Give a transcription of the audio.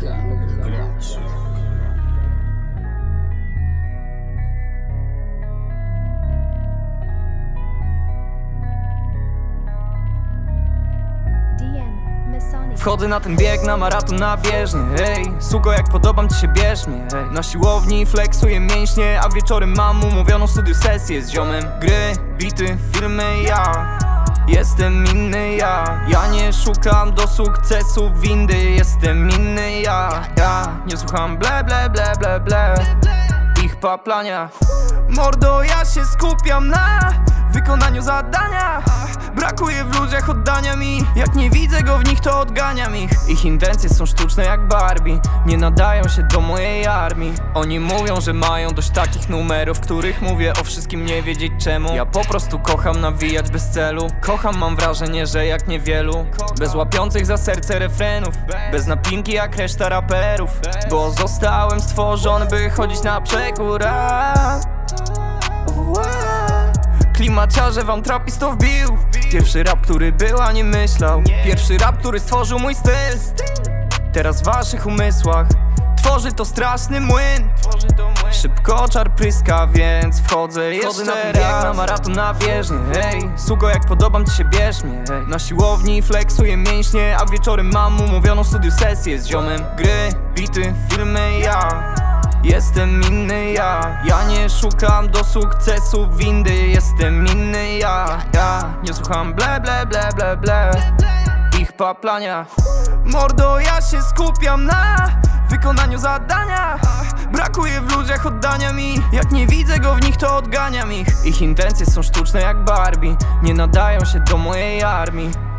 Wchodzę na ten bieg, na maraton, na bieżnię. Ej, suko, jak podobam ci się, bierz mnie. Ej, na siłowni flexuję mięśnie, a wieczorem mam umówioną studiu sesję z ziomem. Gry, bity, filmy, ja jestem inny, ja nie szukam do sukcesu windy. Jestem inny, ja nie słucham ble, ble, ble, ble, ble ich paplania. Mordo, ja się skupiam na wykonaniu zadania. Brakuje w ludziach oddania mi. Jak nie widzę go w nich, to odganiam ich. Ich intencje są sztuczne jak Barbie. Nie nadają się do mojej armii. Oni mówią, że mają dość takich numerów, których mówię o wszystkim, nie wiedzieć czemu. Ja po prostu kocham nawijać bez celu. Kocham, mam wrażenie, że jak niewielu. Bez łapiących za serce refrenów, bez napinki jak reszta raperów. Bo zostałem stworzony, by chodzić na przekór. Klimaciarze wam trapistów wbił. Pierwszy rap, który był, a nie myślał. Pierwszy rap, który stworzył mój styl. Teraz w waszych umysłach tworzy to straszny młyn. Szybko czar pryska, więc wchodzę jeszcze na ten bieg, na maraton, na bieżnię. Ej, suko, jak podobam ci się, bierz mnie. Ej, na siłowni flexuję mięśnie, a wieczorem mam umówioną studiu sesję z ziomem. Gry, bity, filmy, ja jestem inny, ja nie szukam do sukcesu windy. Jestem inny, ja nie słucham ble, ble, ble, ble, ble ich paplania. Mordo, ja się skupiam na wykonaniu zadania. Brakuje w ludziach oddania mi. Jak nie widzę go w nich, to odganiam ich. Ich intencje są sztuczne jak Barbie. Nie nadają się do mojej armii.